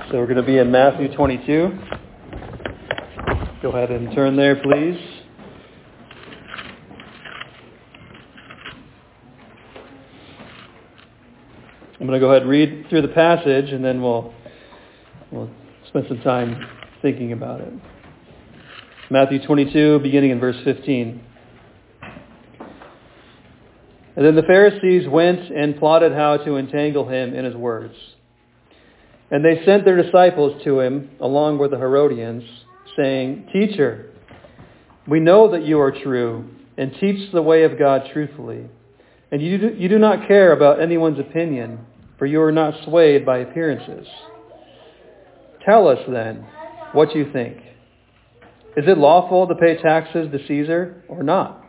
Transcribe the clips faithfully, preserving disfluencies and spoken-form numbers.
So we're going to be in Matthew twenty-two. Go ahead and turn there, please. I'm going to go ahead and read through the passage, and then we'll we'll spend some time thinking about it. Matthew twenty-two, beginning in verse fifteen. And then the Pharisees went and plotted how to entangle him in his words. And they sent their disciples to him, along with the Herodians, saying, "Teacher, we know that you are true, and teach the way of God truthfully. And you do, you do not care about anyone's opinion, for you are not swayed by appearances. Tell us then what you think. Is it lawful to pay taxes to Caesar or not?"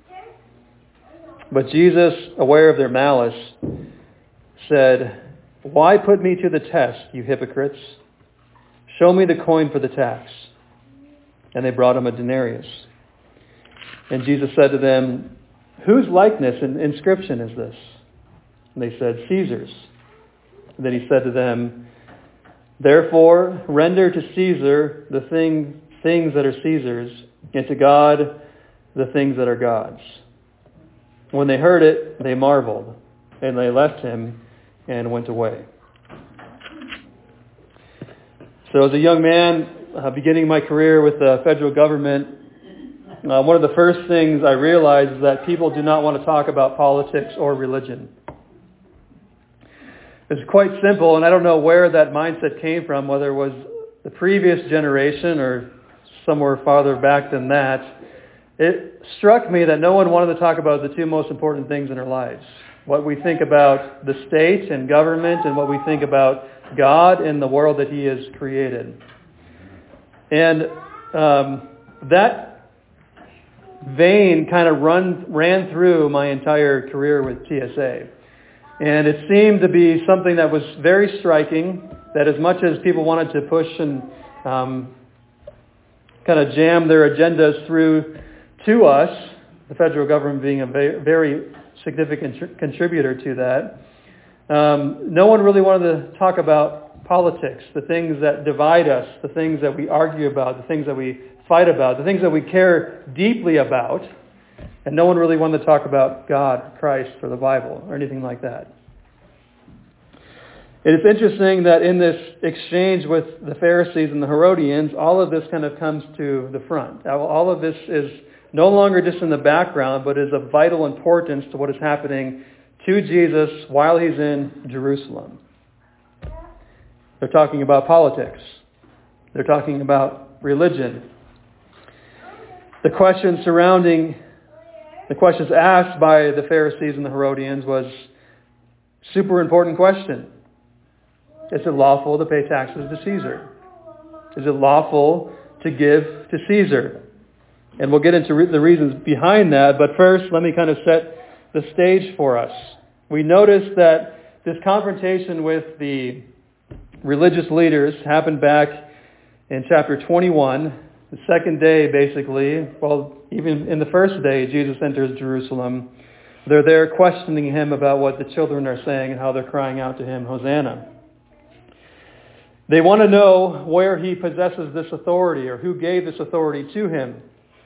But Jesus, aware of their malice, said, "Why put me to the test, you hypocrites? Show me the coin for the tax." And they brought him a denarius. And Jesus said to them, "Whose likeness and inscription is this?" And they said, "Caesar's." And then he said to them, "Therefore render to Caesar the thing, things that are Caesar's, and to God the things that are God's." When they heard it, they marveled, and they left him and went away. So as a young man, uh, beginning my career with the federal government, uh, one of the first things I realized is that people do not want to talk about politics or religion. It's quite simple, and I don't know where that mindset came from, whether it was the previous generation or somewhere farther back than that. It struck me that no one wanted to talk about the two most important things in our lives. What we think about the state and government, and what we think about God and the world that He has created. And um, that vein kind of run, ran through my entire career with T S A. And it seemed to be something that was very striking, that as much as people wanted to push and um, kind of jam their agendas through to us, the federal government being a very significant tr- contributor to that, um, no one really wanted to talk about politics, the things that divide us, the things that we argue about, the things that we fight about, the things that we care deeply about, and no one really wanted to talk about God, Christ, or the Bible, or anything like that. It is interesting that in this exchange with the Pharisees and the Herodians, all of this kind of comes to the front. All of this is no longer just in the background, but is of vital importance to what is happening to Jesus while he's in Jerusalem. They're talking about politics. They're talking about religion. The questions surrounding, the questions asked by the Pharisees and the Herodians was a super important question. Is it lawful to pay taxes to Caesar? Is it lawful to give to Caesar? And we'll get into re- the reasons behind that. But first, let me kind of set the stage for us. We notice that this confrontation with the religious leaders happened back in chapter twenty-one, the second day, basically. Well, even in the first day, Jesus enters Jerusalem. They're there questioning him about what the children are saying and how they're crying out to him, "Hosanna." They want to know where he possesses this authority, or who gave this authority to him.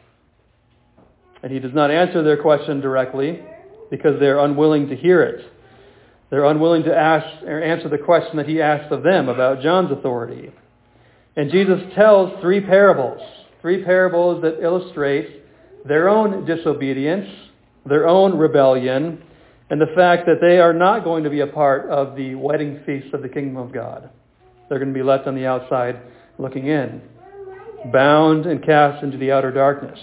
And he does not answer their question directly because they're unwilling to hear it. They're unwilling to ask or answer the question that he asked of them about John's authority. And Jesus tells three parables, three parables that illustrate their own disobedience, their own rebellion, and the fact that they are not going to be a part of the wedding feast of the kingdom of God. They're going to be left on the outside looking in, bound and cast into the outer darkness.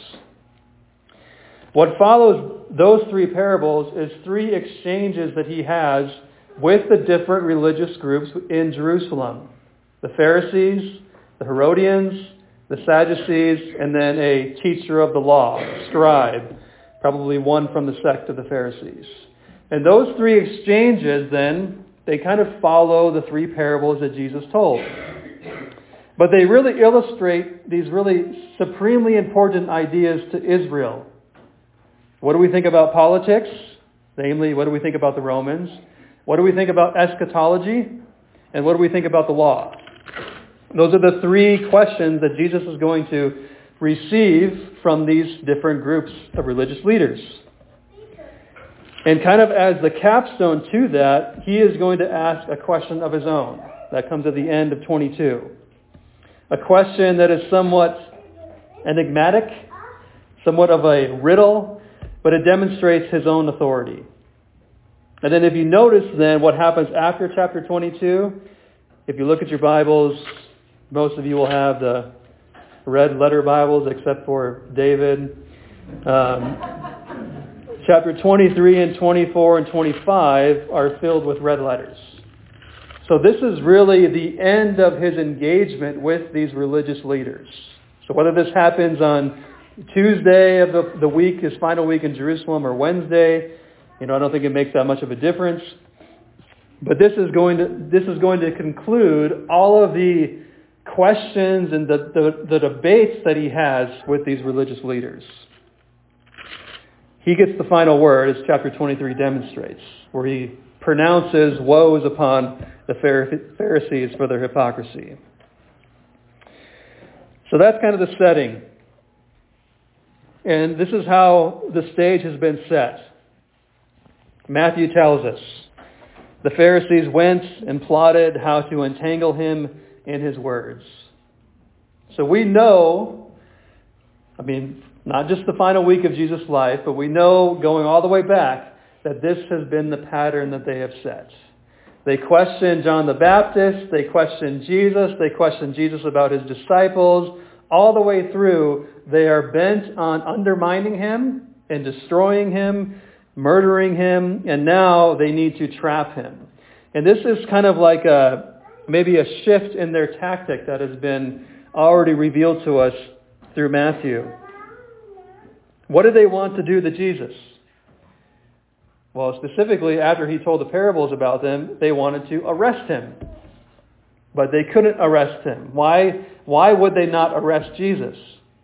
What follows those three parables is three exchanges that he has with the different religious groups in Jerusalem. The Pharisees, the Herodians, the Sadducees, and then a teacher of the law, a scribe, probably one from the sect of the Pharisees. And those three exchanges then, they kind of follow the three parables that Jesus told. But they really illustrate these really supremely important ideas to Israel. What do we think about politics? Namely, what do we think about the Romans? What do we think about eschatology? And what do we think about the law? Those are the three questions that Jesus is going to receive from these different groups of religious leaders. And kind of as the capstone to that, he is going to ask a question of his own. That comes at the end of twenty-two. A question that is somewhat enigmatic, somewhat of a riddle, but it demonstrates his own authority. And then if you notice then what happens after chapter twenty-two, if you look at your Bibles, most of you will have the red letter Bibles except for David. Um, chapter twenty-three and twenty-four and twenty-five are filled with red letters. So this is really the end of his engagement with these religious leaders. So whether this happens on Tuesday of the, the week, his final week in Jerusalem, or Wednesday, you know, I don't think it makes that much of a difference. But this is going to this is going to conclude all of the questions and the, the, the debates that he has with these religious leaders. He gets the final word, as chapter twenty-three demonstrates, where he pronounces woes upon the Pharisees for their hypocrisy. So that's kind of the setting. And this is how the stage has been set. Matthew tells us, the Pharisees went and plotted how to entangle him in his words. So we know, I mean, not just the final week of Jesus' life, but we know going all the way back that this has been the pattern that they have set. They question John the Baptist, they question Jesus, they question Jesus about his disciples. All the way through, they are bent on undermining him and destroying him, murdering him, and now they need to trap him. And this is kind of like a maybe a shift in their tactic that has been already revealed to us through Matthew. What did they want to do to Jesus? Well, specifically, after he told the parables about them, they wanted to arrest him. But they couldn't arrest him. Why, why would they not arrest Jesus?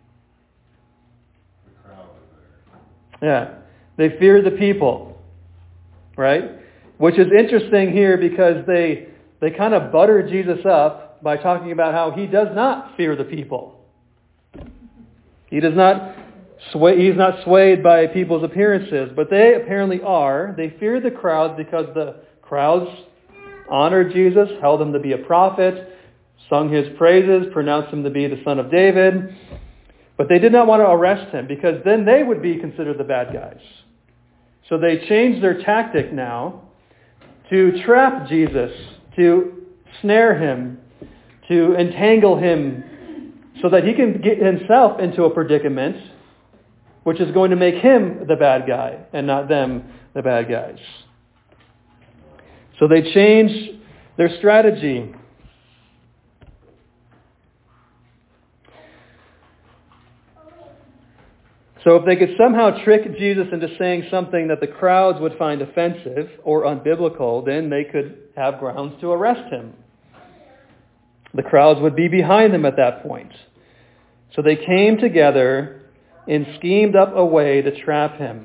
The crowd was there. Yeah. They feared the people. Right? Which is interesting here because they they kind of butter Jesus up by talking about how he does not fear the people. He does not sway, he's not swayed by people's appearances, but they apparently are. They fear the crowds because the crowds honored Jesus, held him to be a prophet, sung his praises, pronounced him to be the son of David. But they did not want to arrest him because then they would be considered the bad guys. So they changed their tactic now to trap Jesus, to snare him, to entangle him so that he can get himself into a predicament which is going to make him the bad guy and not them the bad guys. So they change their strategy. So if they could somehow trick Jesus into saying something that the crowds would find offensive or unbiblical, then they could have grounds to arrest him. The crowds would be behind them at that point. So they came together and schemed up a way to trap him.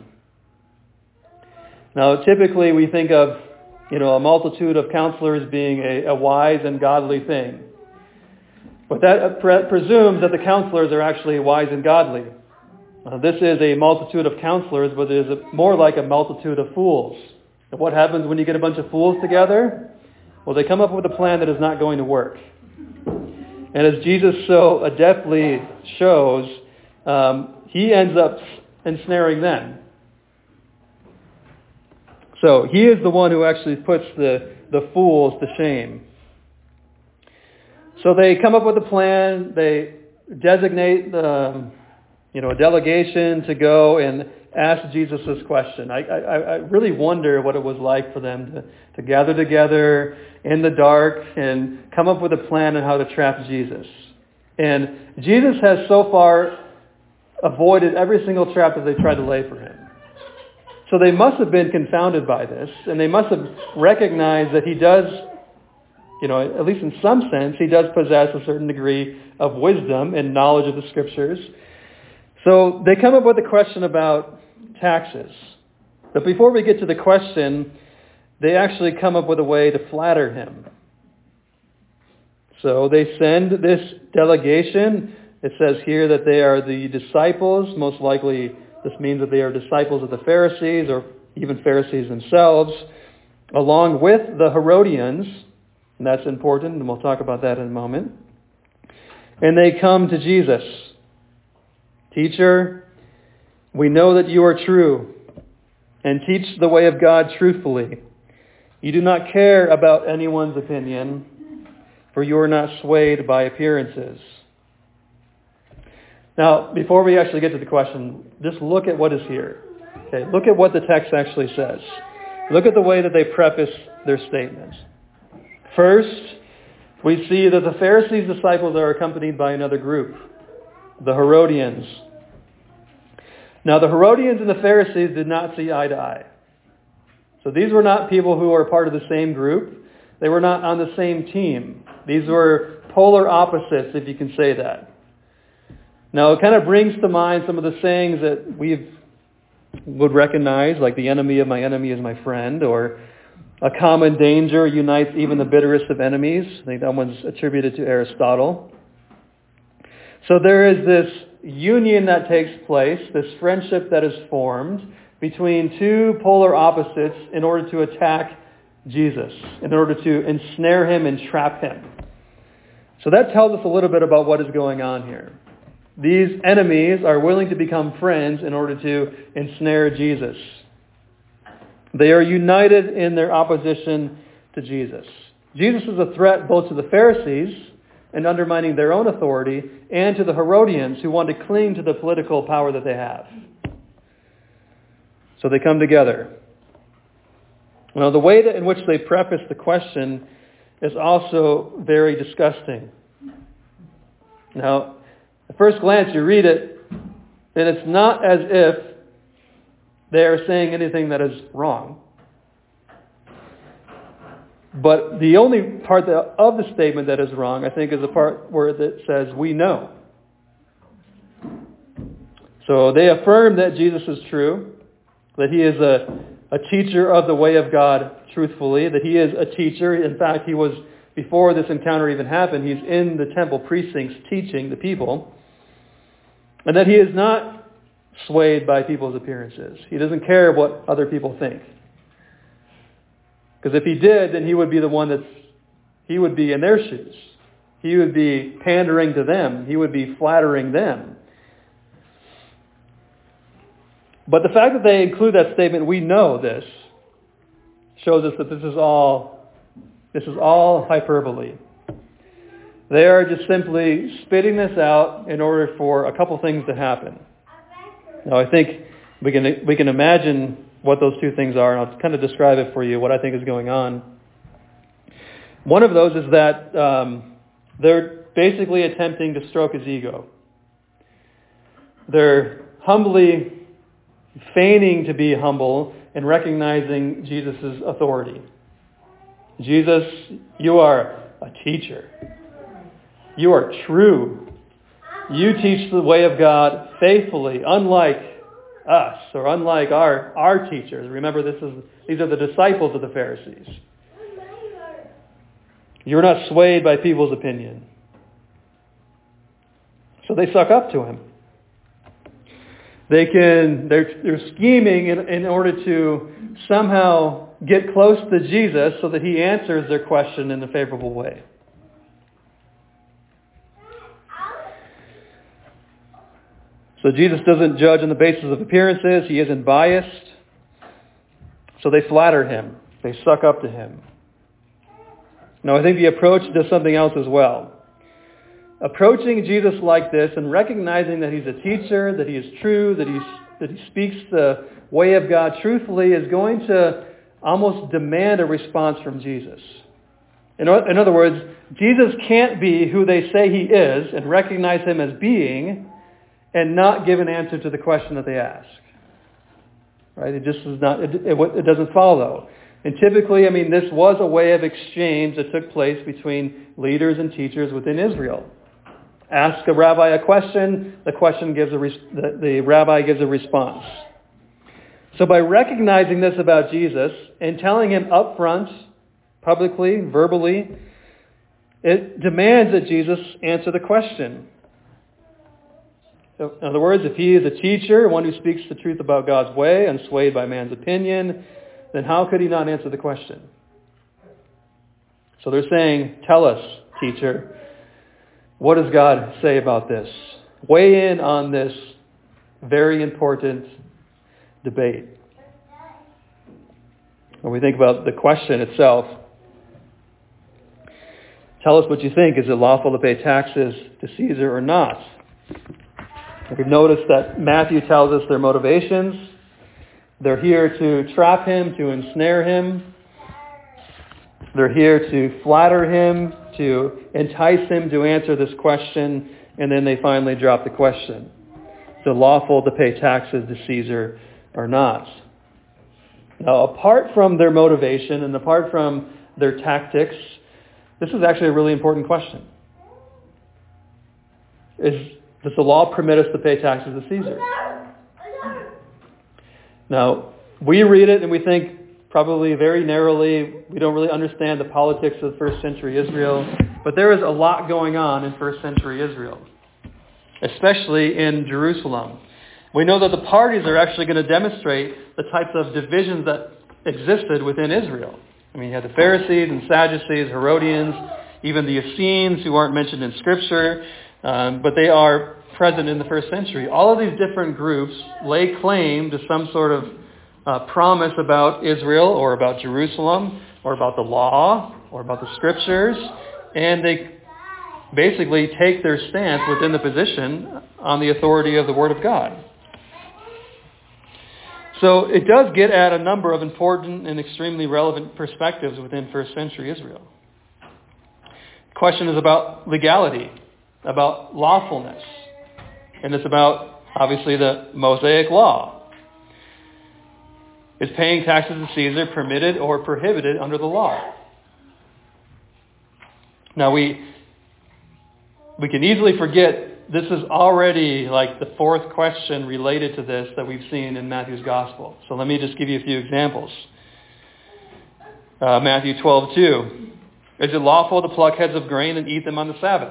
Now, typically we think of, you know, a multitude of counselors being a, a wise and godly thing. But that pre- presumes that the counselors are actually wise and godly. Uh, this is a multitude of counselors, but it is a, more like a multitude of fools. And what happens when you get a bunch of fools together? Well, they come up with a plan that is not going to work. And as Jesus so adeptly shows, um, he ends up ensnaring them. So he is the one who actually puts the, the fools to shame. So they come up with a plan. They designate the, you know, a delegation to go and ask Jesus this question. I, I, I really wonder what it was like for them to, to gather together in the dark and come up with a plan on how to trap Jesus. And Jesus has so far avoided every single trap that they tried to lay for him. So they must have been confounded by this, and they must have recognized that he does, you know, at least in some sense, he does possess a certain degree of wisdom and knowledge of the Scriptures. So they come up with a question about taxes. But before we get to the question, they actually come up with a way to flatter him. So they send this delegation. It says here that they are the disciples. Most likely this means that they are disciples of the Pharisees or even Pharisees themselves, along with the Herodians. And that's important, and we'll talk about that in a moment. And they come to Jesus. Teacher, we know that you are true and teach the way of God truthfully. You do not care about anyone's opinion, for you are not swayed by appearances. Now, before we actually get to the question, just look at what is here. Okay, look at what the text actually says. Look at the way that they preface their statement. First, we see that the Pharisees' disciples are accompanied by another group, the Herodians. Now, the Herodians and the Pharisees did not see eye to eye. So these were not people who were part of the same group. They were not on the same team. These were polar opposites, if you can say that. Now, it kind of brings to mind some of the sayings that we would recognize, like the enemy of my enemy is my friend, or a common danger unites even the bitterest of enemies. I think that one's attributed to Aristotle. So there is this union that takes place, this friendship that is formed between two polar opposites in order to attack Jesus, in order to ensnare him and trap him. So that tells us a little bit about what is going on here. These enemies are willing to become friends in order to ensnare Jesus. They are united in their opposition to Jesus. Jesus is a threat both to the Pharisees and undermining their own authority, and to the Herodians who want to cling to the political power that they have. So they come together. Now, the way that in which they preface the question is also very disgusting. Now, at first glance, you read it, and it's not as if they are saying anything that is wrong. But the only part that, of the statement that is wrong, I think, is the part where it says, we know. So they affirm that Jesus is true, that he is a, a teacher of the way of God truthfully, that he is a teacher. In fact, he was, before this encounter even happened, he's in the temple precincts teaching the people. And that he is not swayed by people's appearances. He doesn't care what other people think. Because if he did, then he would be the one that's, he would be in their shoes. He would be pandering to them. He would be flattering them. But the fact that they include that statement, we know this, shows us that this is all, this is all hyperbole. They are just simply spitting this out in order for a couple things to happen. Now, I think we can we can imagine what those two things are, and I'll kind of describe it for you, what I think is going on. One of those is that um, they're basically attempting to stroke his ego. They're humbly feigning to be humble and recognizing Jesus' authority. Jesus, you are a teacher. You are true. You teach the way of God faithfully, unlike us, or unlike our, our teachers. Remember, this is these are the disciples of the Pharisees. You're not swayed by people's opinion. So they suck up to him. They can, they're, they're scheming in, in order to somehow get close to Jesus so that he answers their question in a favorable way. So Jesus doesn't judge on the basis of appearances. He isn't biased. So they flatter him. They suck up to him. Now, I think the approach does something else as well. Approaching Jesus like this and recognizing that he's a teacher, that he is true, that, he's, that he speaks the way of God truthfully is going to almost demand a response from Jesus. In, in other words, Jesus can't be who they say he is and recognize him as being and not give an answer to the question that they ask. Right? It just is not, it, it, it doesn't follow. And typically, I mean, this was a way of exchange that took place between leaders and teachers within Israel. Ask a rabbi a question, the question gives a res- the, the rabbi gives a response. So by recognizing this about Jesus and telling him up front, publicly, verbally, it demands that Jesus answer the question. So, in other words, if he is a teacher, one who speaks the truth about God's way, unswayed by man's opinion, then how could he not answer the question? So they're saying, tell us, teacher, what does God say about this? Weigh in on this very important debate. When we think about the question itself, tell us what you think. Is it lawful to pay taxes to Caesar or not? We've noticed that Matthew tells us their motivations. They're here to trap him, to ensnare him. They're here to flatter him, to entice him to answer this question, and then they finally drop the question. Is it lawful to pay taxes to Caesar or not? Now, apart from their motivation and apart from their tactics, this is actually a really important question. Is Does the law permit us to pay taxes to Caesar? Now, we read it and we think probably very narrowly. We don't really understand the politics of first century Israel. But there is a lot going on in first century Israel, especially in Jerusalem. We know that the parties are actually going to demonstrate the types of divisions that existed within Israel. I mean, you had the Pharisees and Sadducees, Herodians, even the Essenes, who aren't mentioned in Scripture, um, but they are present in the first century. All of these different groups lay claim to some sort of uh, promise about Israel or about Jerusalem or about the law or about the Scriptures, and they basically take their stance within the position on the authority of the Word of God. So it does get at a number of important and extremely relevant perspectives within first century Israel. The question is about legality, about lawfulness, and it's about, obviously, the Mosaic law. Is paying taxes to Caesar permitted or prohibited under the law? Now, we we can easily forget this is already like the fourth question related to this that we've seen in Matthew's Gospel. So let me just give you a few examples. Uh, Matthew twelve two. Is it lawful to pluck heads of grain and eat them on the Sabbath?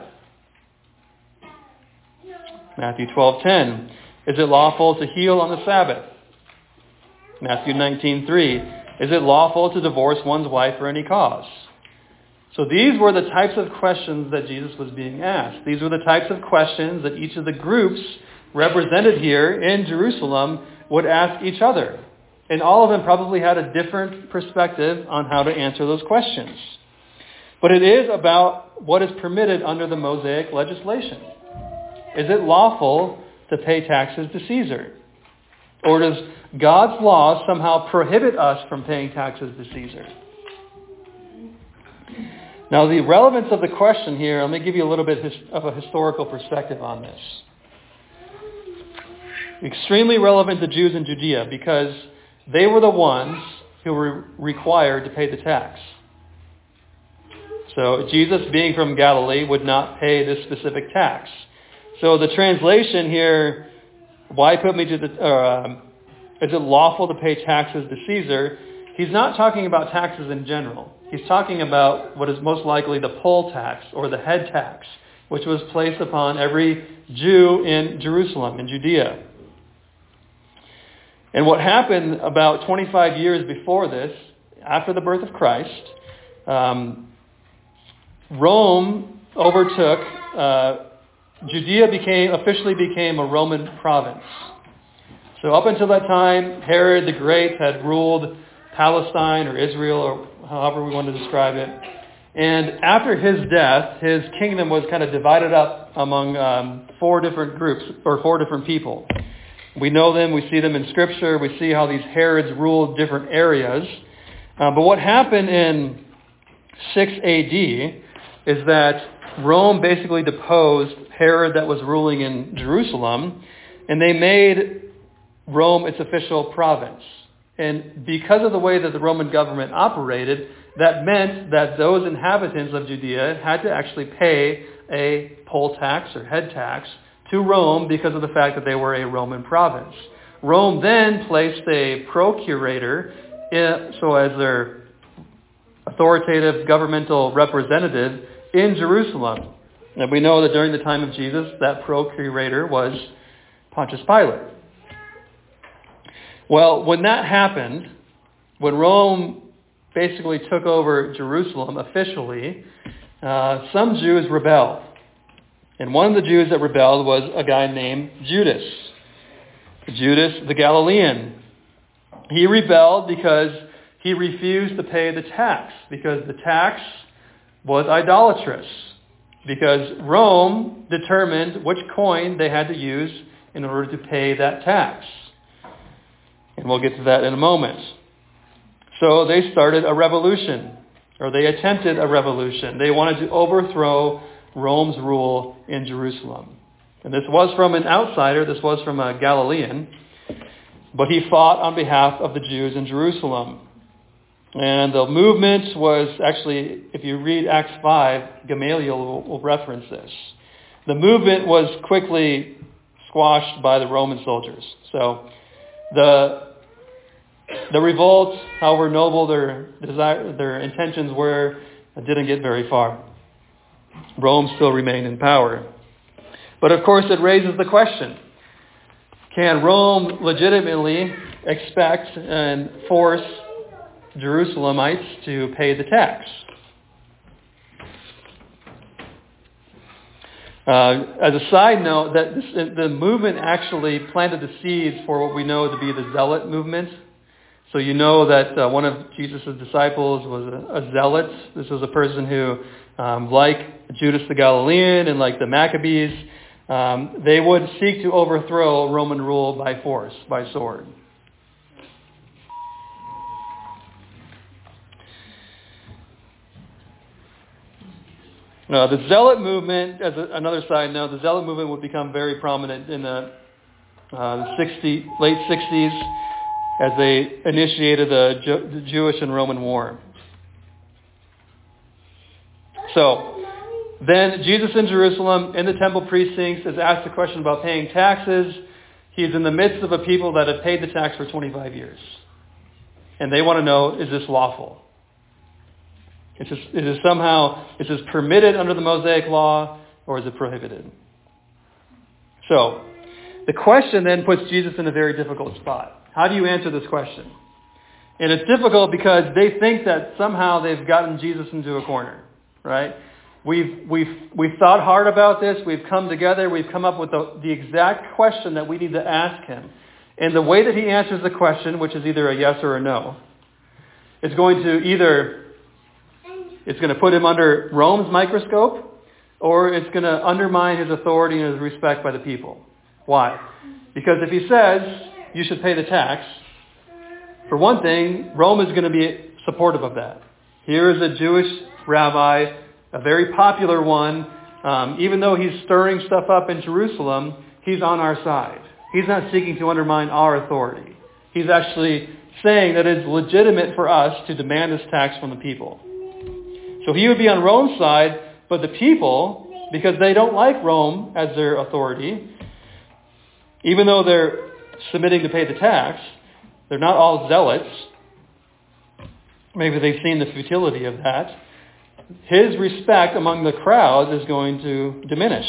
Matthew twelve ten. Is it lawful to heal on the Sabbath? Matthew nineteen three. Is it lawful to divorce one's wife for any cause? So these were the types of questions that Jesus was being asked. These were the types of questions that each of the groups represented here in Jerusalem would ask each other. And all of them probably had a different perspective on how to answer those questions. But it is about what is permitted under the Mosaic legislation. Is it lawful to pay taxes to Caesar? Or does God's law somehow prohibit us from paying taxes to Caesar? Now, the relevance of the question here, let me give you a little bit of a historical perspective on this. Extremely relevant to Jews in Judea because they were the ones who were required to pay the tax. So Jesus, being from Galilee, would not pay this specific tax. So the translation here, why put me to the, uh, is it lawful to pay taxes to Caesar? He's not talking about taxes in general. He's talking about what is most likely the poll tax or the head tax, which was placed upon every Jew in Jerusalem, in Judea. And what happened about twenty-five years before this, after the birth of Christ, um, Rome overtook, uh, Judea became officially became a Roman province. So up until that time, Herod the Great had ruled Palestine or Israel or however we want to describe it. And after his death, his kingdom was kind of divided up among um, four different groups or four different people. We know them. We see them in Scripture. We see how these Herods ruled different areas. Uh, but what happened in six A D is that Rome basically deposed Herod that was ruling in Jerusalem, and they made Rome its official province. And because of the way that the Roman government operated, that meant that those inhabitants of Judea had to actually pay a poll tax or head tax to Rome because of the fact that they were a Roman province. Rome then placed a procurator, in, so as their authoritative governmental representative in Jerusalem. And we know that during the time of Jesus, that procurator was Pontius Pilate. Well, when that happened, when Rome basically took over Jerusalem officially, uh, some Jews rebelled. And one of the Jews that rebelled was a guy named Judas. Judas the Galilean. He rebelled because he refused to pay the tax, because the tax was idolatrous, because Rome determined which coin they had to use in order to pay that tax. And we'll get to that in a moment. So they started a revolution, or they attempted a revolution. They wanted to overthrow Rome's rule in Jerusalem. And this was from an outsider, this was from a Galilean, but he fought on behalf of the Jews in Jerusalem. And the movement was actually, if you read Acts five, Gamaliel will, will reference this. The movement was quickly squashed by the Roman soldiers. So the the revolt, however noble their desire, their intentions were, didn't get very far. Rome still remained in power. But of course it raises the question, can Rome legitimately expect and force Jerusalemites to pay the tax? Uh, as a side note, that this, the movement actually planted the seeds for what we know to be the Zealot movement. So you know that uh, one of Jesus' disciples was a, a zealot. This was a person who, um, like Judas the Galilean and like the Maccabees, um, they would seek to overthrow Roman rule by force, by sword. Now, the Zealot movement, as a, another side note, the Zealot movement would become very prominent in the uh, sixty, late sixties as they initiated the, Ju- the Jewish and Roman War. So, then Jesus in Jerusalem, in the temple precincts, is asked a question about paying taxes. He's in the midst of a people that have paid the tax for twenty-five years. And they want to know, is this lawful? Is this, is this somehow, is this permitted under the Mosaic law, or is it prohibited? So, the question then puts Jesus in a very difficult spot. How do you answer this question? And it's difficult because they think that somehow they've gotten Jesus into a corner, right? We've, we've, we've thought hard about this. We've come together. We've come up with the, the exact question that we need to ask him. And the way that he answers the question, which is either a yes or a no, is going to either, it's going to put him under Rome's microscope, or it's going to undermine his authority and his respect by the people. Why? Because if he says you should pay the tax, for one thing, Rome is going to be supportive of that. Here is a Jewish rabbi, a very popular one. Um, even though he's stirring stuff up in Jerusalem, he's on our side. He's not seeking to undermine our authority. He's actually saying that it's legitimate for us to demand this tax from the people. So he would be on Rome's side, but the people, because they don't like Rome as their authority, even though they're submitting to pay the tax, they're not all zealots. Maybe they've seen the futility of that. His respect among the crowd is going to diminish.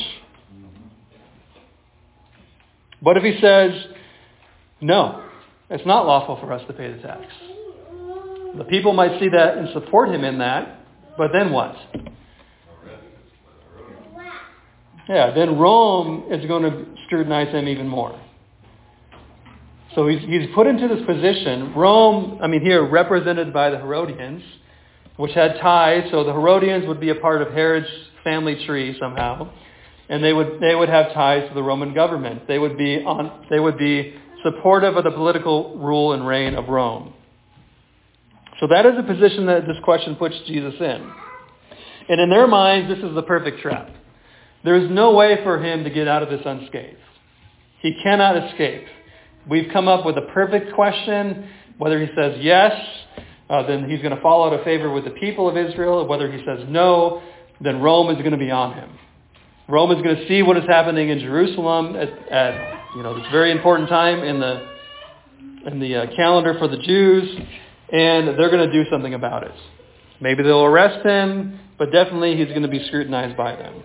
But if he says, no, it's not lawful for us to pay the tax, the people might see that and support him in that, but then what? Yeah, then Rome is going to scrutinize him even more. So he's, he's put into this position. Rome, I mean here, represented by the Herodians, which had ties. So the Herodians would be a part of Herod's family tree somehow. And they would they would have ties to the Roman government. They would be on they would be supportive of the political rule and reign of Rome. So that is a position that this question puts Jesus in. And in their minds, this is the perfect trap. There is no way for him to get out of this unscathed. He cannot escape. We've come up with a perfect question. Whether he says yes, uh, then he's going to fall out of favor with the people of Israel. Whether he says no, then Rome is going to be on him. Rome is going to see what is happening in Jerusalem at, at you know this very important time in the in the uh, calendar for the Jews, and they're going to do something about it. Maybe they'll arrest him. but definitely he's going to be scrutinized by them.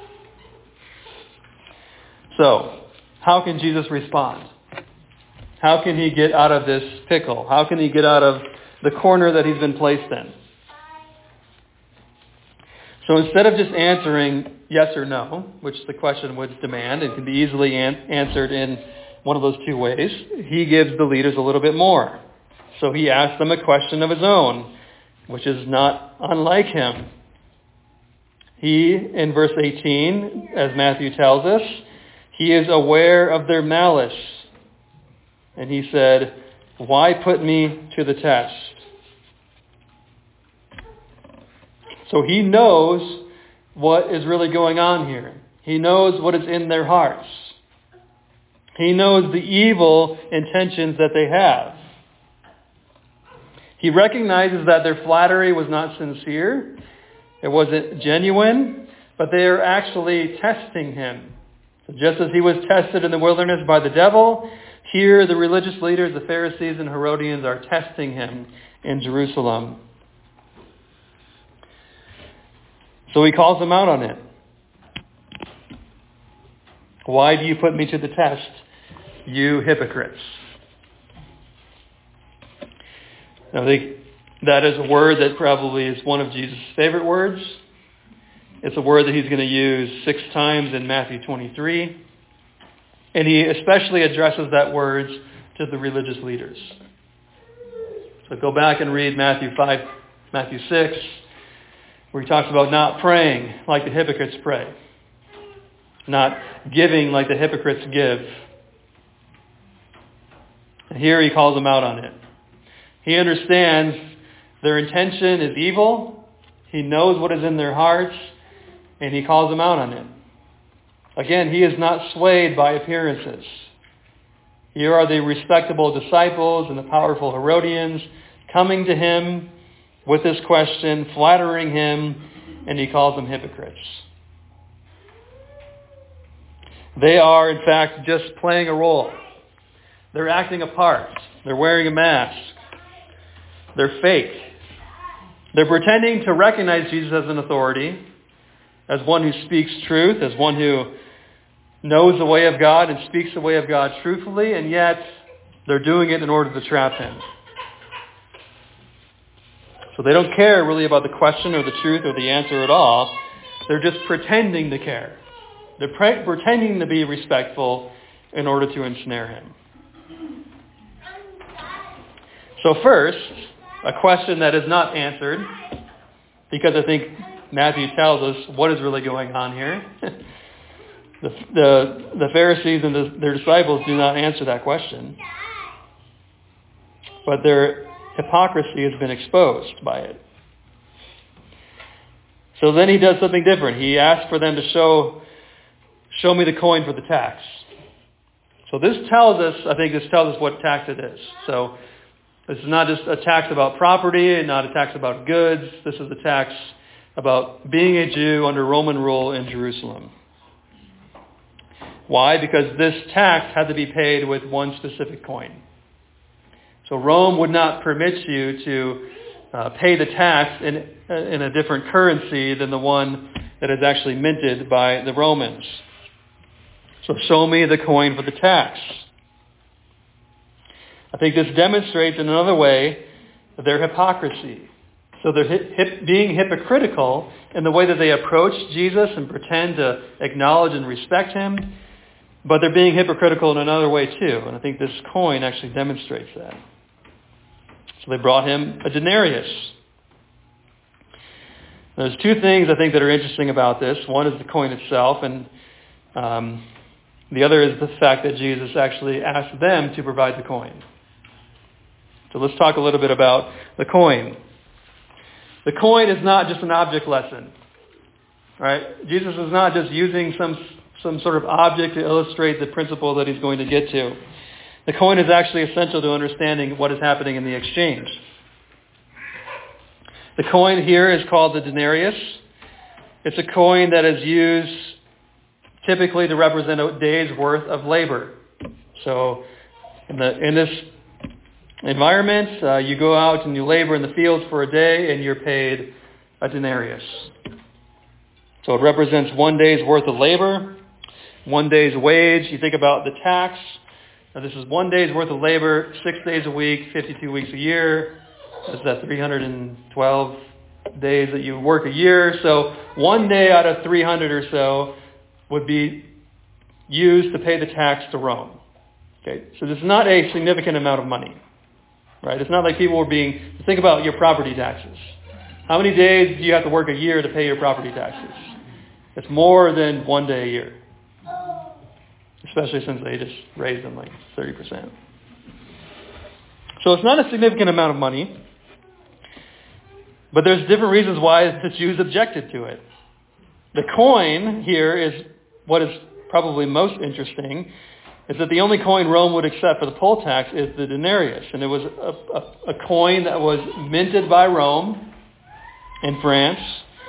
So, how can Jesus respond? How can he get out of this pickle? How can he get out of the corner that he's been placed in? So instead of just answering yes or no, which the question would demand, and can be easily an- answered in one of those two ways, he gives the leaders a little bit more. So he asks them a question of his own, which is not unlike him. He, in verse eighteen, as Matthew tells us, he is aware of their malice. And he said, "Why put me to the test?" So he knows what is really going on here. He knows what is in their hearts. He knows the evil intentions that they have. He recognizes that their flattery was not sincere. It wasn't genuine, but they are actually testing him. So just as he was tested in the wilderness by the devil, here the religious leaders, the Pharisees and Herodians, are testing him in Jerusalem. So he calls them out on it. "Why do you put me to the test, you hypocrites?" Now they, that is a word that probably is one of Jesus' favorite words. It's a word that he's going to use six times in Matthew twenty-three. And he especially addresses that word to the religious leaders. So go back and read Matthew five, Matthew six, where he talks about not praying like the hypocrites pray. Not giving like the hypocrites give. And here he calls them out on it. He understands their intention is evil. He knows what is in their hearts. And he calls them out on it. Again, he is not swayed by appearances. Here are the respectable disciples and the powerful Herodians coming to him with this question, flattering him, and he calls them hypocrites. They are, in fact, just playing a role. They're acting a part. They're wearing a mask. They're fake. They're pretending to recognize Jesus as an authority, as one who speaks truth, as one who knows the way of God and speaks the way of God truthfully, and yet they're doing it in order to trap him. So they don't care really about the question or the truth or the answer at all. They're just pretending to care. They're pre- pretending to be respectful in order to ensnare him. So first, a question that is not answered, because I think Matthew tells us what is really going on here. the, the, the Pharisees and the, their disciples do not answer that question. But their hypocrisy has been exposed by it. So then he does something different. He asks for them to show, show me the coin for the tax. So this tells us, I think this tells us what tax it is. So this is not just a tax about property and not a tax about goods. This is a tax about being a Jew under Roman rule in Jerusalem. Why? Because this tax had to be paid with one specific coin. So Rome would not permit you to uh, pay the tax in, in a different currency than the one that is actually minted by the Romans. So show me the coin for the tax. I think this demonstrates in another way their hypocrisy. So they're hip, hip, being hypocritical in the way that they approach Jesus and pretend to acknowledge and respect him, but they're being hypocritical in another way too. And I think this coin actually demonstrates that. So they brought him a denarius. There's two things I think that are interesting about this. One is the coin itself, and um, the other is the fact that Jesus actually asked them to provide the coin. So let's talk a little bit about the coin. The coin is not just an object lesson, right? Jesus is not just using some some sort of object to illustrate the principle that he's going to get to. The coin is actually essential to understanding what is happening in the exchange. The coin here is called the denarius. It's a coin that is used typically to represent a day's worth of labor. So in, the, in this environment, uh, you go out and you labor in the fields for a day and you're paid a denarius. So it represents one day's worth of labor, one day's wage. You think about the tax. Now this is one day's worth of labor, six days a week, fifty-two weeks a year. That's that three hundred twelve days that you work a year. So one day out of three hundred or so would be used to pay the tax to Rome. Okay, so this is not a significant amount of money, right? It's not like people were being, think about your property taxes. How many days do you have to work a year to pay your property taxes? It's more than one day a year, especially since they just raised them like thirty percent. So it's not a significant amount of money, but there's different reasons why the Jews objected to it. The coin here is what is probably most interesting, is that the only coin Rome would accept for the poll tax is the denarius. And it was a, a, a coin that was minted by Rome in France.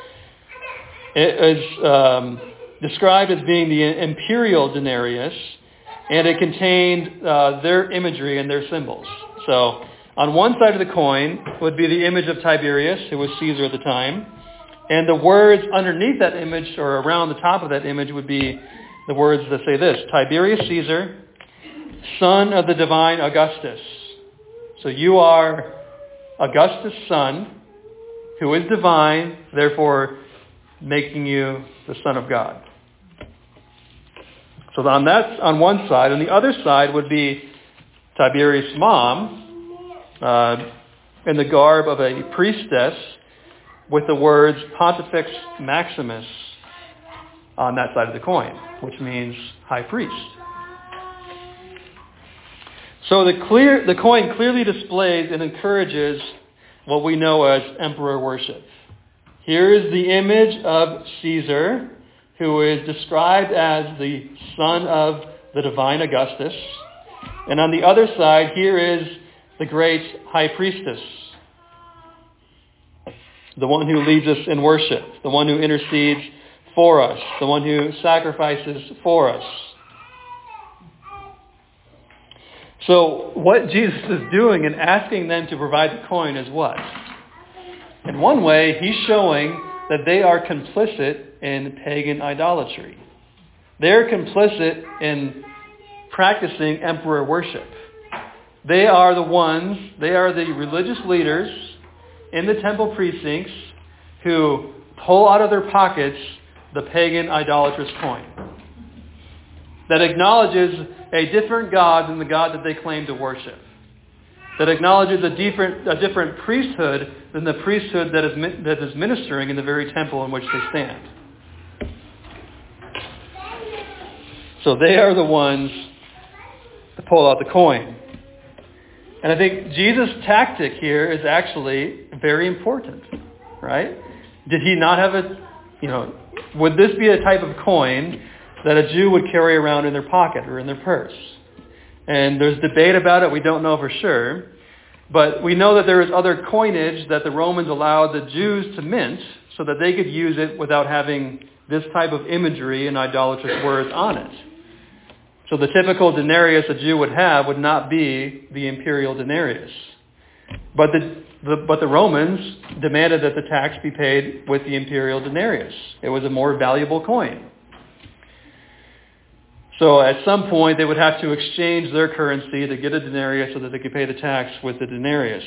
It is um, described as being the imperial denarius, and it contained uh, their imagery and their symbols. So on one side of the coin would be the image of Tiberius, who was Caesar at the time. And the words underneath that image, or around the top of that image, would be the words that say this: Tiberius Caesar, son of the divine Augustus. So you are Augustus' son, who is divine, therefore making you the son of God. So on that, on one side. On the other side would be Tiberius' mom, uh, in the garb of a priestess, with the words Pontifex Maximus on that side of the coin, which means high priest. So the clear, the coin clearly displays and encourages what we know as emperor worship. Here is the image of Caesar, who is described as the son of the divine Augustus. And on the other side, here is the great high priestess, the one who leads us in worship, the one who intercedes for us, the one who sacrifices for us. So what Jesus is doing in asking them to provide the coin is what? In one way, he's showing that they are complicit in pagan idolatry. They're complicit in practicing emperor worship. They are the ones, they are the religious leaders in the temple precincts who pull out of their pockets the pagan idolatrous coin that acknowledges a different God than the God that they claim to worship, that acknowledges a different, a different priesthood than the priesthood that is, that is ministering in the very temple in which they stand. So they are the ones that pull out the coin. And I think Jesus' tactic here is actually very important, right? Did he not have a, you know, would this be a type of coin that a Jew would carry around in their pocket or in their purse? And there's debate about it. We don't know for sure. But we know that there is other coinage that the Romans allowed the Jews to mint so that they could use it without having this type of imagery and idolatrous words on it. So the typical denarius a Jew would have would not be the imperial denarius. But the, the, but the Romans demanded that the tax be paid with the imperial denarius. It was a more valuable coin. So at some point they would have to exchange their currency to get a denarius so that they could pay the tax with the denarius.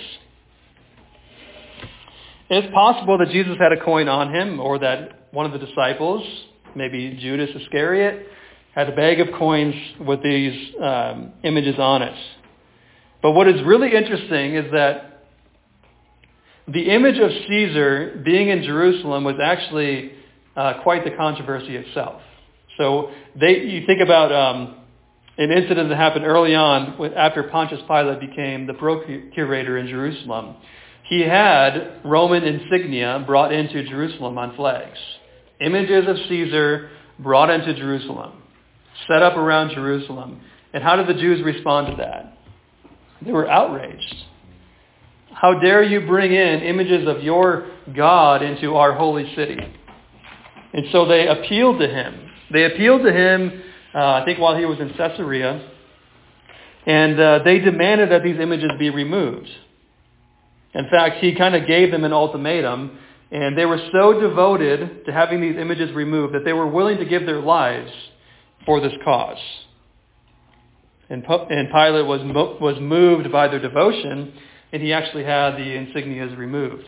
It's possible that Jesus had a coin on him, or that one of the disciples, maybe Judas Iscariot, had a bag of coins with these um, images on it. But what is really interesting is that the image of Caesar being in Jerusalem was actually uh, quite the controversy itself. So they, you think about um, an incident that happened early on after Pontius Pilate became the procurator in Jerusalem. He had Roman insignia brought into Jerusalem on flags. Images of Caesar brought into Jerusalem, set up around Jerusalem. And how did the Jews respond to that? They were outraged. How dare you bring in images of your God into our holy city? And so they appealed to him. They appealed to him, uh, I think while he was in Caesarea, and uh, they demanded that these images be removed. In fact, he kind of gave them an ultimatum And they were so devoted to having these images removed that they were willing to give their lives for this cause. And, and Pilate was, mo- was moved by their devotion, and he actually had the insignias removed.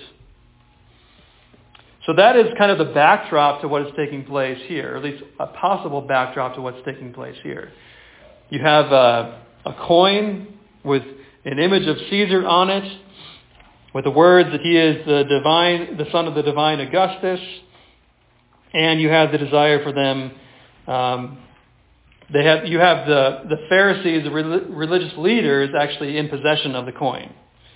So that is kind of the backdrop to what is taking place here, or at least a possible backdrop to what's taking place here. You have a, a coin with an image of Caesar on it, with the words that he is the divine, the son of the divine Augustus, and you have the desire for them. Um, they have you have the the Pharisees, the re- religious leaders, actually in possession of the coin.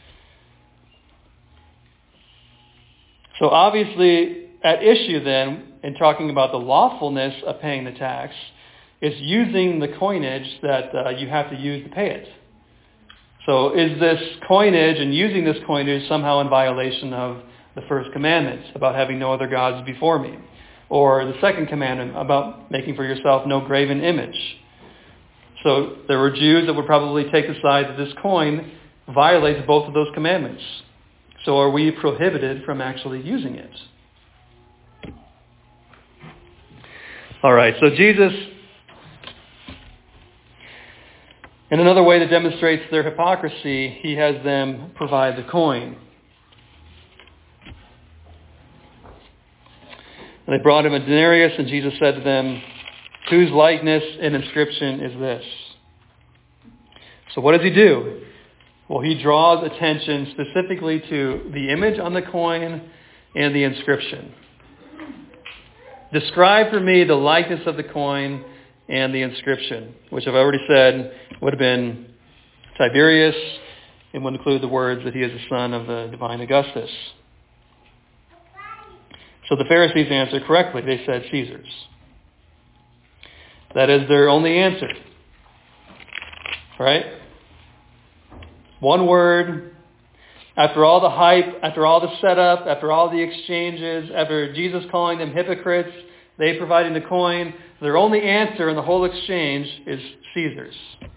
So obviously, at issue then, in talking about the lawfulness of paying the tax, is using the coinage that uh, you have to use to pay it. So is this coinage and using this coinage somehow in violation of the first commandment about having no other gods before me? Or the second commandment about making for yourself no graven image? So there were Jews that would probably take the side that this coin violates both of those commandments. So are we prohibited from actually using it? All right, so Jesus, in another way that demonstrates their hypocrisy, he has them provide the coin. And they brought him a denarius, and Jesus said to them, "Whose likeness and inscription is this?" So what does he do? Well, he draws attention specifically to the image on the coin and the inscription. Describe for me the likeness of the coin and the inscription, which I've already said would have been Tiberius, and would include the words that he is the son of the divine Augustus. So the Pharisees answered correctly. They said Caesar's. That is their only answer. Right? One word. After all the hype, after all the setup, after all the exchanges, after Jesus calling them hypocrites, they providing the coin, their only answer in the whole exchange is Caesar's.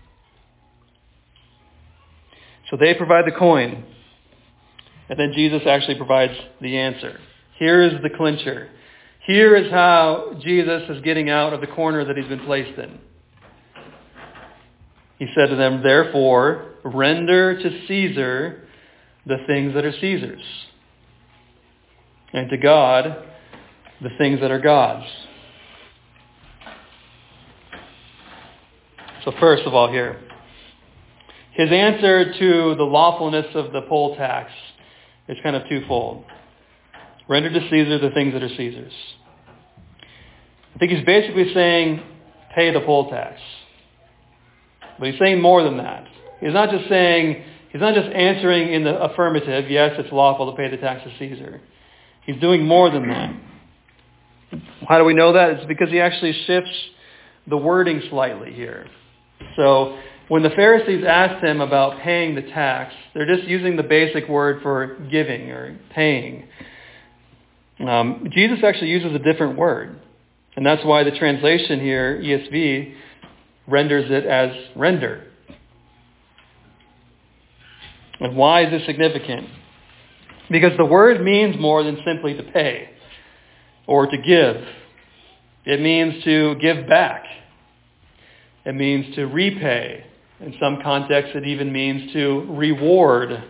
So they provide the coin. And then Jesus actually provides the answer. Here is the clincher. Here is how Jesus is getting out of the corner that he's been placed in. He said to them, "Therefore, render to Caesar the things that are Caesar's, and to God the things that are God's." So first of all here, his answer to the lawfulness of the poll tax is kind of twofold. Render to Caesar the things that are Caesar's. I think he's basically saying, pay the poll tax. But he's saying more than that. He's not just saying, he's not just answering in the affirmative, yes, it's lawful to pay the tax to Caesar. He's doing more than that. How do we know that? It's because he actually shifts the wording slightly here. So when the Pharisees asked him about paying the tax, they're just using the basic word for giving or paying. Um, Jesus actually uses a different word. And that's why the translation here, E S V, renders it as render. And why is this significant? Because the word means more than simply to pay or to give. It means to give back. It means to repay. In some contexts, it even means to reward.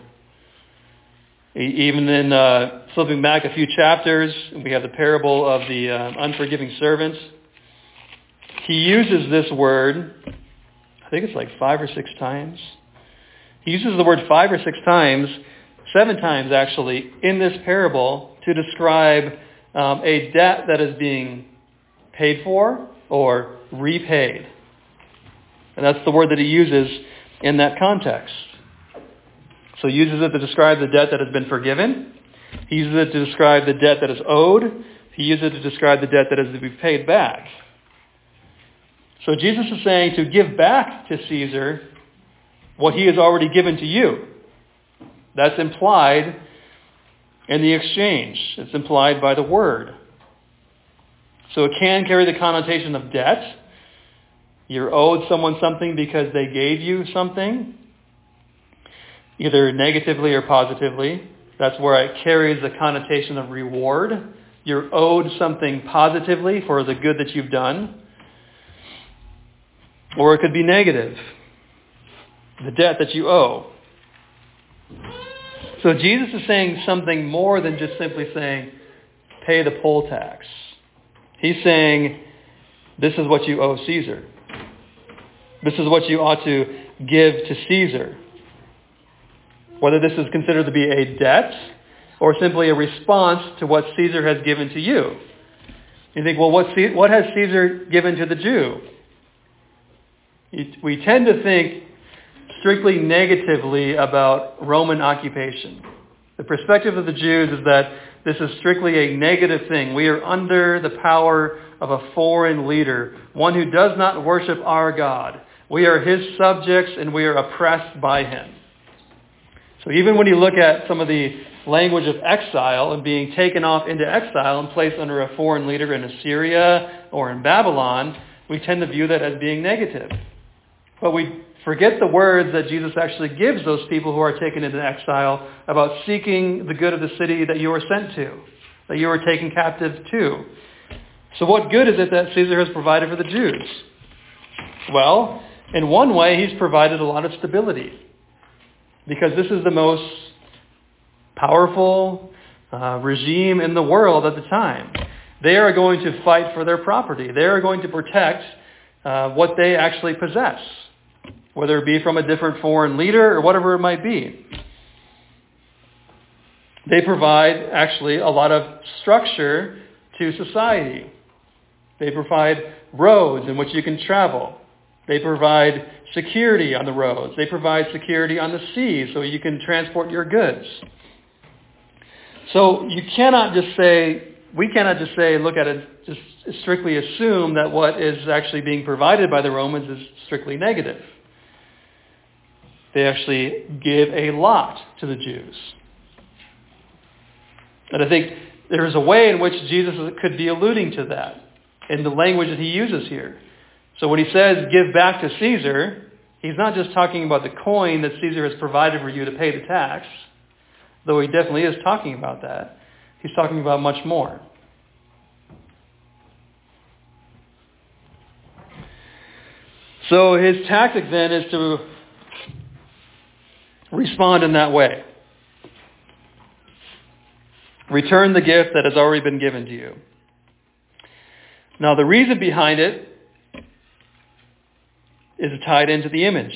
Even in uh, flipping back a few chapters, we have the parable of the uh, unforgiving servant. He uses this word, I think it's like five or six times. He uses the word five or six times, seven times actually, in this parable to describe um, a debt that is being paid for or repaid. And that's the word that he uses in that context. So he uses it to describe the debt that has been forgiven. He uses it to describe the debt that is owed. He uses it to describe the debt that is to be paid back. So Jesus is saying to give back to Caesar what he has already given to you. That's implied in the exchange. It's implied by the word. So it can carry the connotation of debt. You're owed someone something because they gave you something, either negatively or positively. That's where it carries the connotation of reward. You're owed something positively for the good that you've done. Or it could be negative, the debt that you owe. So Jesus is saying something more than just simply saying, pay the poll tax. He's saying, this is what you owe Caesar. This is what you ought to give to Caesar. Whether this is considered to be a debt or simply a response to what Caesar has given to you. You think, well, what, what has Caesar given to the Jew? We tend to think strictly negatively about Roman occupation. The perspective of the Jews is that this is strictly a negative thing. We are under the power of a foreign leader, one who does not worship our God. We are his subjects and we are oppressed by him. So even when you look at some of the language of exile and being taken off into exile and placed under a foreign leader in Assyria or in Babylon, we tend to view that as being negative. But we forget the words that Jesus actually gives those people who are taken into exile about seeking the good of the city that you were sent to, that you were taken captive to. So what good is it that Caesar has provided for the Jews? Well, in one way, he's provided a lot of stability, because this is the most powerful uh, regime in the world at the time. They are going to fight for their property. They are going to protect uh, what they actually possess, whether it be from a different foreign leader or whatever it might be. They provide actually a lot of structure to society. They provide roads in which you can travel. They provide security on the roads. They provide security on the sea so you can transport your goods. So you cannot just say, we cannot just say, look at it, just strictly assume that what is actually being provided by the Romans is strictly negative. They actually give a lot to the Jews. And I think there is a way in which Jesus could be alluding to that in the language that he uses here. So when he says, give back to Caesar, he's not just talking about the coin that Caesar has provided for you to pay the tax, though he definitely is talking about that. He's talking about much more. So his tactic then is to respond in that way. Return the gift that has already been given to you. Now the reason behind it is tied into the image.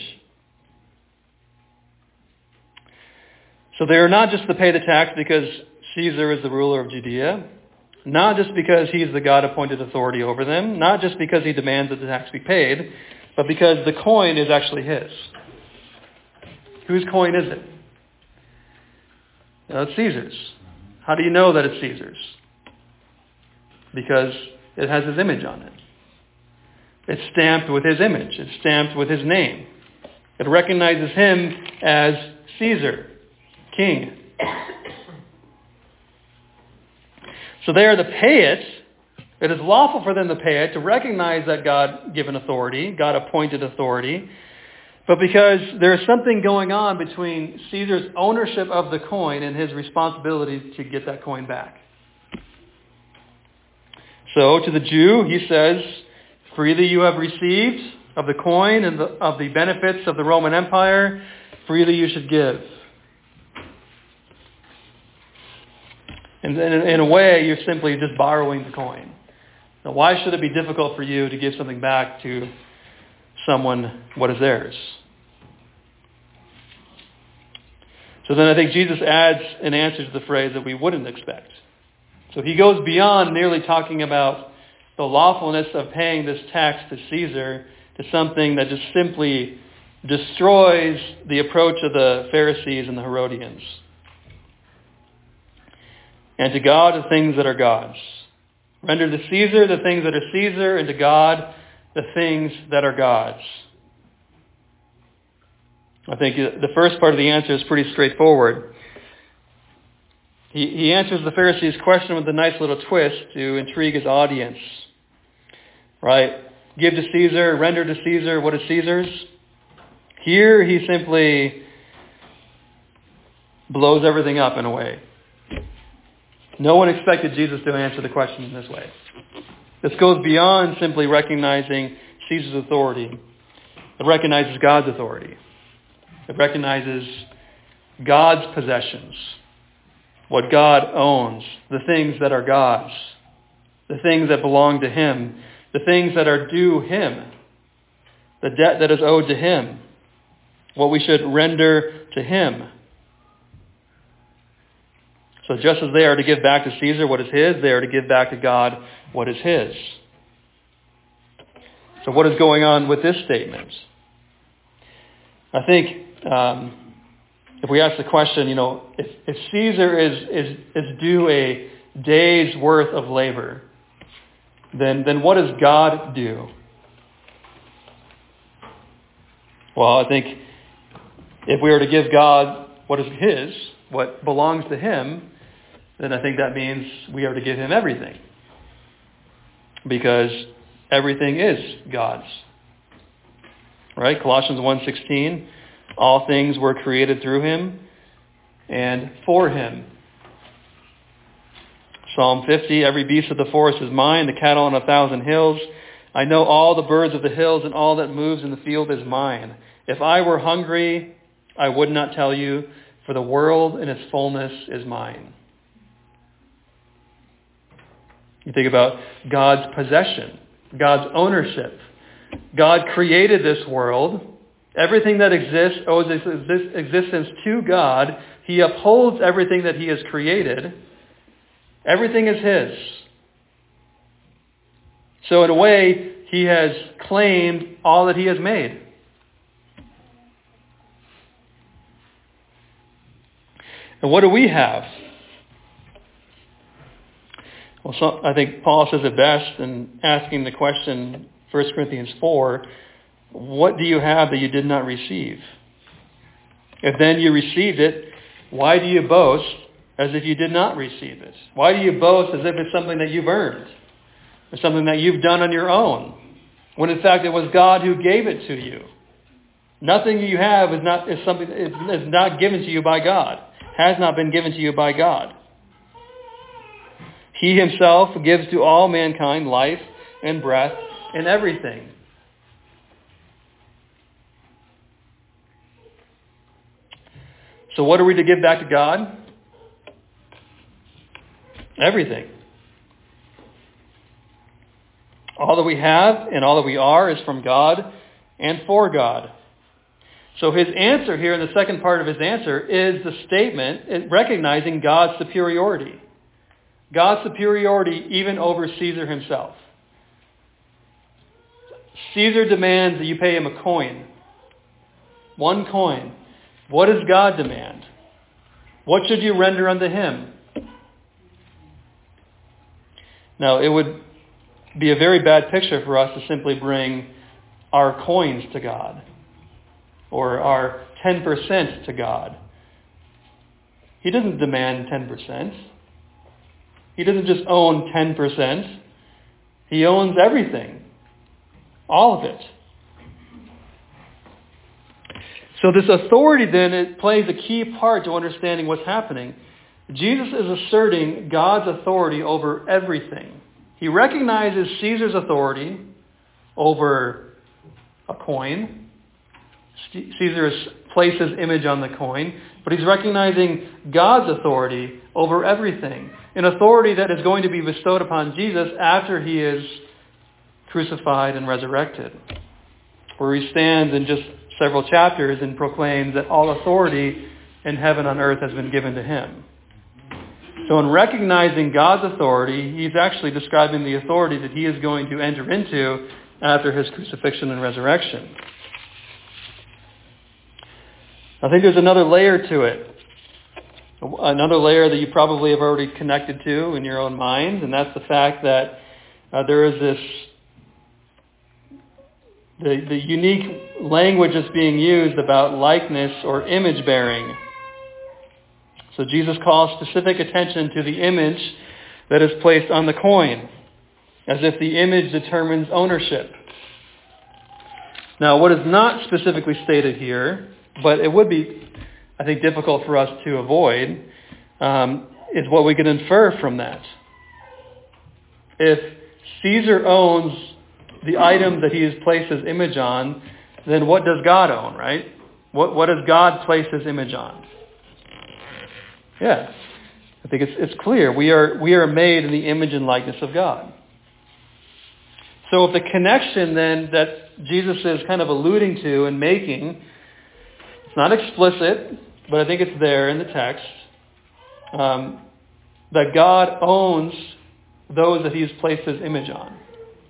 So they are not just to pay the tax because Caesar is the ruler of Judea, not just because he's the God-appointed authority over them, not just because he demands that the tax be paid, but because the coin is actually his. Whose coin is it? No, it's Caesar's. How do you know that it's Caesar's? Because it has his image on it. It's stamped with his image. It's stamped with his name. It recognizes him as Caesar, king. So they are to pay it. It is lawful for them to pay it, to recognize that God-given authority, God-appointed authority. But because there is something going on between Caesar's ownership of the coin and his responsibility to get that coin back. So to the Jew, he says, freely you have received of the coin and the, of the benefits of the Roman Empire, freely you should give. And in, in a way, you're simply just borrowing the coin. Now, why should it be difficult for you to give something back to someone what is theirs? So then I think Jesus adds an answer to the phrase that we wouldn't expect. So he goes beyond merely talking about the lawfulness of paying this tax to Caesar to something that just simply destroys the approach of the Pharisees and the Herodians. And to God the things that are God's. Render to Caesar the things that are Caesar, and to God the things that are God's. I think the first part of the answer is pretty straightforward. He, he answers the Pharisees' question with a nice little twist to intrigue his audience. Right? Give to Caesar, render to Caesar what is Caesar's. Here he simply blows everything up in a way. No one expected Jesus to answer the question in this way. This goes beyond simply recognizing Caesar's authority. It recognizes God's authority. It recognizes God's possessions, what God owns, the things that are God's, the things that belong to Him, the things that are due Him, the debt that is owed to Him, what we should render to Him. So just as they are to give back to Caesar what is his, they are to give back to God what is His. So what is going on with this statement? I think um, if we ask the question, you know, if, if Caesar is, is, is due a day's worth of labor, then, then what does God do? Well, I think if we are to give God what is His, what belongs to Him, then I think that means we are to give Him everything. Because everything is God's. Right? Colossians one sixteen, all things were created through Him and for Him. Psalm fifty, every beast of the forest is mine, the cattle on a thousand hills. I know all the birds of the hills, and all that moves in the field is mine. If I were hungry, I would not tell you, for the world in its fullness is mine. You think about God's possession, God's ownership. God created this world. Everything that exists owes its existence to God. He upholds everything that He has created. Everything is His. So in a way, He has claimed all that He has made. And what do we have? Well, so I think Paul says it best in asking the question, First Corinthians four, what do you have that you did not receive? If then you received it, why do you boast as if you did not receive it? Why do you boast as if it's something that you've earned? Or something that you've done on your own? When in fact it was God who gave it to you. Nothing you have is not is something is not given to you by God. Has not been given to you by God. He Himself gives to all mankind life and breath and everything. So what are we to give back to God? Everything. All that we have and all that we are is from God and for God. So His answer here in the second part of His answer is the statement recognizing God's superiority. God's superiority even over Caesar himself. Caesar demands that you pay him a coin. One coin. What does God demand? What should you render unto Him? Now, it would be a very bad picture for us to simply bring our coins to God or our ten percent to God. He doesn't demand ten percent. He doesn't just own ten percent. He owns everything. All of it. So this authority then, it plays a key part to understanding what's happening. Jesus is asserting God's authority over everything. He recognizes Caesar's authority over a coin. Caesar has placed his image on the coin, but he's recognizing God's authority over everything. An authority that is going to be bestowed upon Jesus after He is crucified and resurrected. Where He stands in just several chapters and proclaims that all authority in heaven and on earth has been given to Him. So in recognizing God's authority, He's actually describing the authority that He is going to enter into after His crucifixion and resurrection. I think there's another layer to it. Another layer that you probably have already connected to in your own mind, and that's the fact that uh, there is this, the, the unique language that's being used about likeness or image bearing. So Jesus calls specific attention to the image that is placed on the coin, as if the image determines ownership. Now, what is not specifically stated here, but it would be I think, difficult for us to avoid um, is what we can infer from that. If Caesar owns the item that he has placed his image on, then what does God own, right? What, what does God place his image on? Yeah, I think it's, it's clear. We are, we are made in the image and likeness of God. So if the connection then that Jesus is kind of alluding to and making, it's not explicit, but I think it's there in the text, um, that God owns those that he has placed his image on.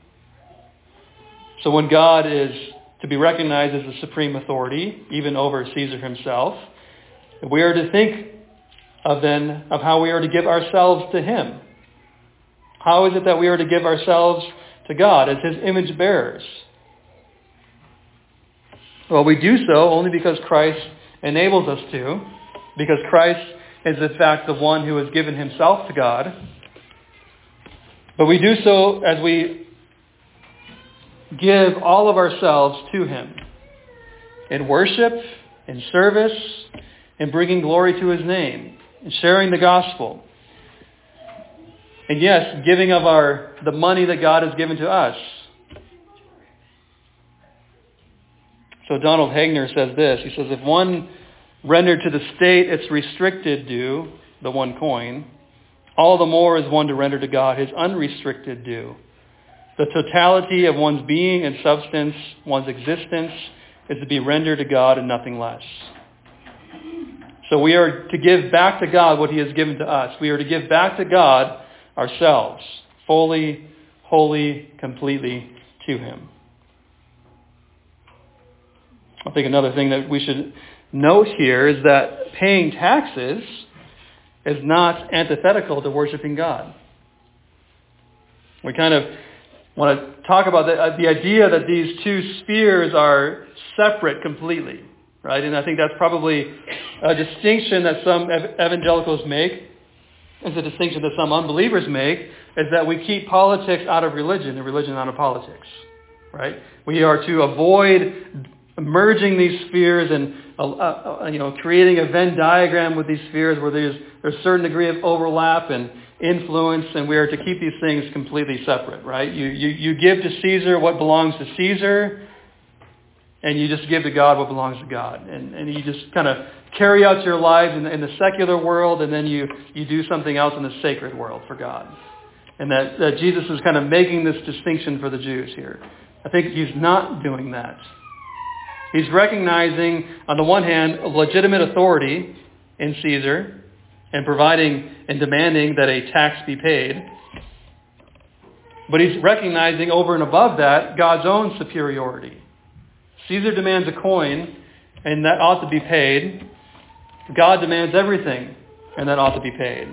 So when God is to be recognized as the supreme authority, even over Caesar himself, we are to think of then of how we are to give ourselves to him. How is it that we are to give ourselves to God as his image bearers? Well, we do so only because Christ enables us to, because Christ is in fact the one who has given himself to God. But we do so as we give all of ourselves to him in worship, in service, in bringing glory to his name, in sharing the gospel. And yes, giving of our the money that God has given to us. So Donald Hagner says this. He says, if one rendered to the state its restricted due, the one coin, all the more is one to render to God his unrestricted due. The totality of one's being and substance, one's existence, is to be rendered to God and nothing less. So we are to give back to God what he has given to us. We are to give back to God ourselves, fully, wholly, completely to him. I think another thing that we should note here is that paying taxes is not antithetical to worshiping God. We kind of want to talk about the, the idea that these two spheres are separate completely, right? And I think that's probably a distinction that some evangelicals make, is a distinction that some unbelievers make, is that we keep politics out of religion and religion out of politics, right? We are to avoid merging these spheres and uh, uh, you know creating a Venn diagram with these spheres where there's there's a certain degree of overlap and influence, and we are to keep these things completely separate, right? You you you give to Caesar what belongs to Caesar, and you just give to God what belongs to God, and and you just kind of carry out your lives in the, in the secular world, and then you you do something else in the sacred world for God, and that, that Jesus is kind of making this distinction for the Jews here. I think he's not doing that. He's recognizing, on the one hand, a legitimate authority in Caesar and providing and demanding that a tax be paid. But he's recognizing over and above that God's own superiority. Caesar demands a coin, and that ought to be paid. God demands everything, and that ought to be paid.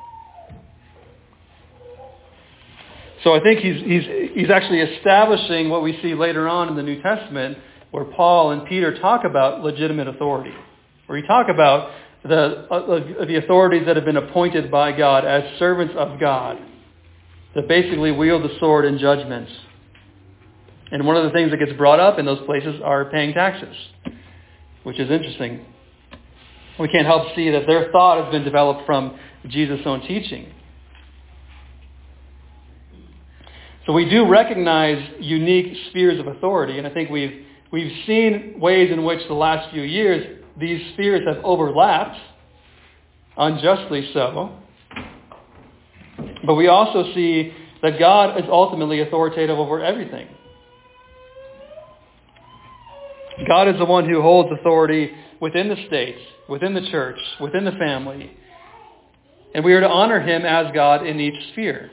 So I think he's, he's, he's actually establishing what we see later on in the New Testament, where Paul and Peter talk about legitimate authority, where he talk about the, uh, the authorities that have been appointed by God as servants of God, that basically wield the sword in judgments. And one of the things that gets brought up in those places are paying taxes, which is interesting. We can't help see that their thought has been developed from Jesus' own teaching. So we do recognize unique spheres of authority, and I think we've We've seen ways in which the last few years these spheres have overlapped, unjustly so. But we also see that God is ultimately authoritative over everything. God is the one who holds authority within the state, within the church, within the family. And we are to honor him as God in each sphere.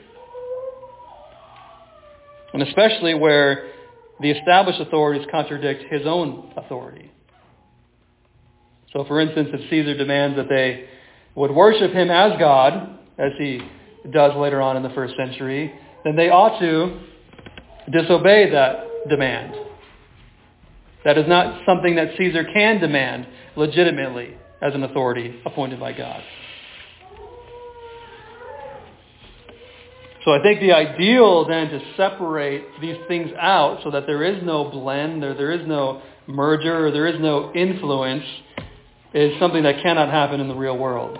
And especially where the established authorities contradict his own authority. So for instance, if Caesar demands that they would worship him as God, as he does later on in the first century, then they ought to disobey that demand. That is not something that Caesar can demand legitimately as an authority appointed by God. So I think the ideal then to separate these things out so that there is no blend, or there is no merger, or there is no influence, is something that cannot happen in the real world.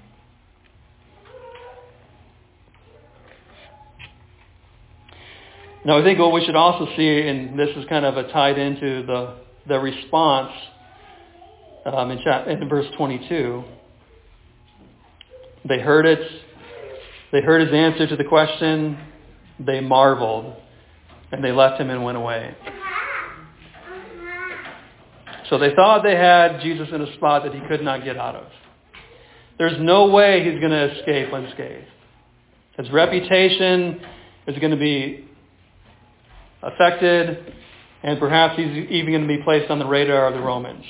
Now, I think what we should also see, and this is kind of a tied into the the response um, in, chap- in verse twenty-two. They heard it. They heard his answer to the question. They marveled, and they left him and went away. So they thought they had Jesus in a spot that he could not get out of. There's no way he's going to escape unscathed. His reputation is going to be affected, and perhaps he's even going to be placed on the radar of the Romans.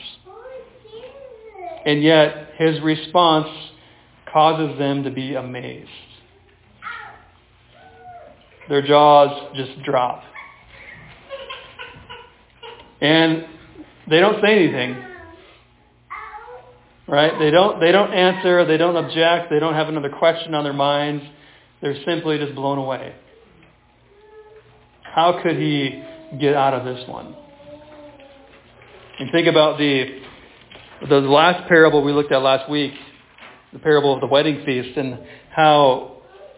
And yet, his response causes them to be amazed. Their jaws just drop. And they don't say anything. Right? They don't they don't answer, they don't object, they don't have another question on their minds. They're simply just blown away. How could he get out of this one? And think about the the last parable we looked at last week, the parable of the wedding feast, and how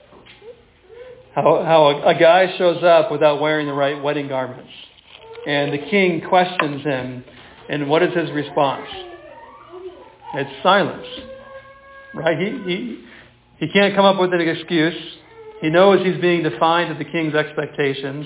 how how a, a guy shows up without wearing the right wedding garments. And the king questions him, and what is his response? It's silence. Right? He he he can't come up with an excuse. He knows he's being defined to the king's expectations.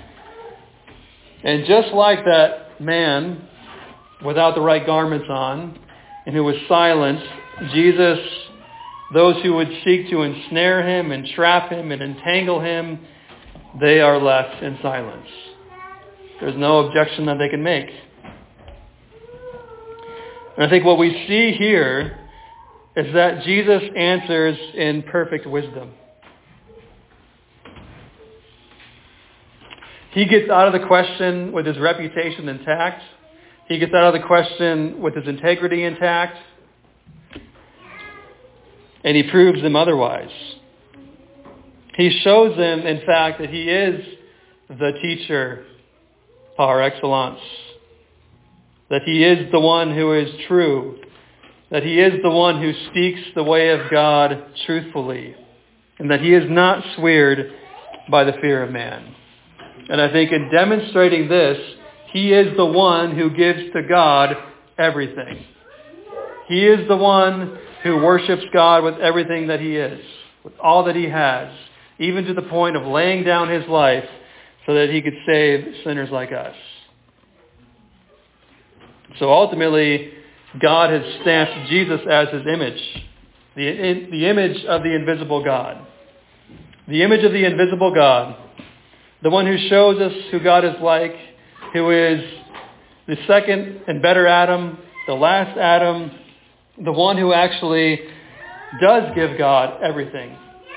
And just like that man without the right garments on and who was silenced, Jesus, those who would seek to ensnare him and trap him and entangle him, they are left in silence. There's no objection that they can make. And I think what we see here is that Jesus answers in perfect wisdom. He gets out of the question with his reputation intact. He gets out of the question with his integrity intact. And he proves them otherwise. He shows them, in fact, that he is the teacher par excellence. That he is the one who is true. That he is the one who speaks the way of God truthfully. And that he is not sweared by the fear of man. And I think in demonstrating this, he is the one who gives to God everything. He is the one who worships God with everything that he is, with all that he has, even to the point of laying down his life so that he could save sinners like us. So ultimately, God has stamped Jesus as his image, the, the image of the invisible God. The image of the invisible God. The one who shows us who God is like, who is the second and better Adam, the last Adam, the one who actually does give God everything.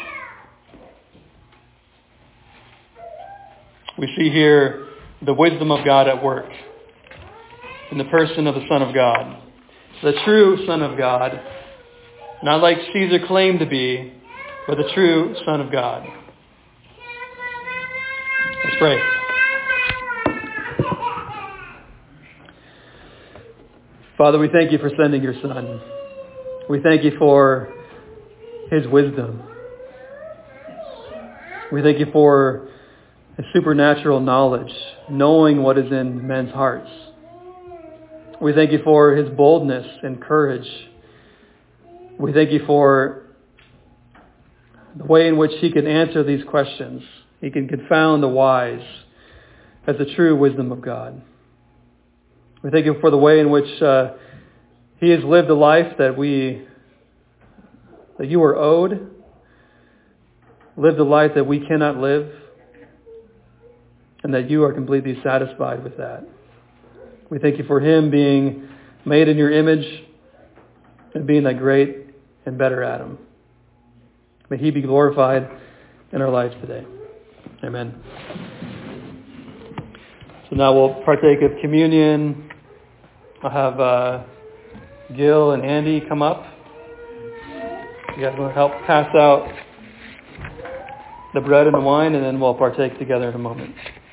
We see here the wisdom of God at work in the person of the Son of God, the true Son of God, not like Caesar claimed to be, but the true Son of God. Let's pray. Father, we thank you for sending your Son. We thank you for his wisdom. We thank you for his supernatural knowledge, knowing what is in men's hearts. We thank you for his boldness and courage. We thank you for the way in which he can answer these questions. He can confound the wise as the true wisdom of God. We thank you for the way in which uh, he has lived a life that we, that you are owed, lived a life that we cannot live, and that you are completely satisfied with that. We thank you for him being made in your image and being that great and better Adam. May he be glorified in our lives today. Amen. So now we'll partake of communion. I'll have uh, Gil and Andy come up. You guys will help pass out the bread and the wine, and then we'll partake together in a moment.